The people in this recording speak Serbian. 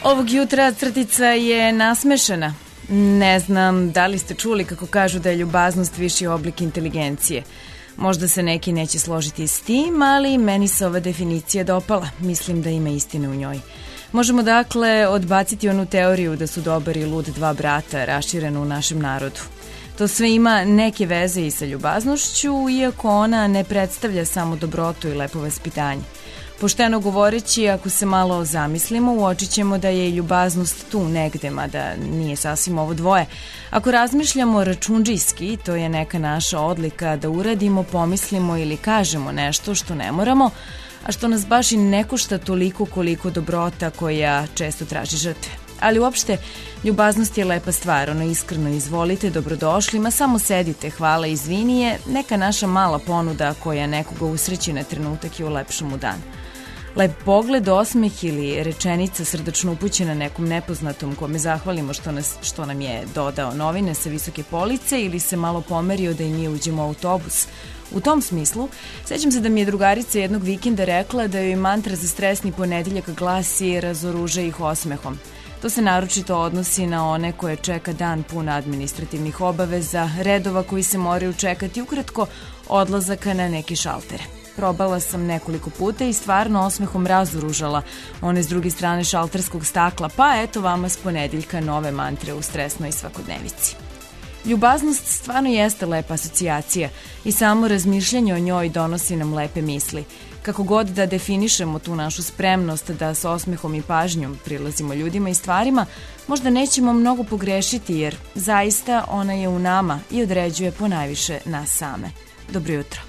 Ovog jutra crtica je nasmešena. Ne znam da li ste čuli kako kažu da je ljubaznost viši oblik inteligencije. Možda se neki neće složiti s tim, ali meni se ova definicija dopala. Mislim da ima istine u njoj. Možemo dakle odbaciti onu teoriju da su dobar i lud dva brata raširenu u našem narodu. To sve ima neke veze i sa ljubaznošću, iako ona ne predstavlja samo dobrotu i lepo vaspitanje. Pošteno govoreći, ako se malo zamislimo, uočit ćemo da je i ljubaznost tu negde, mada nije sasvim ovo dvoje. Ako razmišljamo račundžijski, to je neka naša odlika da uradimo, pomislimo ili kažemo nešto što ne moramo, a što nas baš i ne košta toliko koliko dobrota koja često traži žrtve. Ali uopšte, ljubaznost je lepa stvar, ono iskreno izvolite, dobrodošli, ma samo sedite, hvala, izvini je neka naša mala ponuda koja nekoga usreći na trenutak i ulepša mu dan. Lep pogled, osmeh ili rečenica srdačno upućena nekom nepoznatom kome zahvalimo što nam je dodao novine sa visoke police ili se malo pomerio da i mi uđemo u autobus. U tom smislu, sećam se da mi je drugarica jednog vikenda rekla da joj mantra za stresni ponedeljak glasi razoruže ih osmehom. To se naročito odnosi na one koje čeka dan pun administrativnih obaveza, redova koji se moraju čekati, ukratko odlazaka na neki šaltere. Probala sam nekoliko puta i stvarno osmehom razoružala one s druge strane šalterskog stakla, pa eto vama s ponedeljka nove mantre u stresnoj svakodnevici. Ljubaznost stvarno jeste lepa asocijacija i samo razmišljanje o njoj donosi nam lepe misli. Kako god da definišemo tu našu spremnost da s osmehom i pažnjom prilazimo ljudima i stvarima, možda nećemo mnogo pogrešiti jer zaista ona je u nama i određuje ponajviše nas same. Dobro jutro.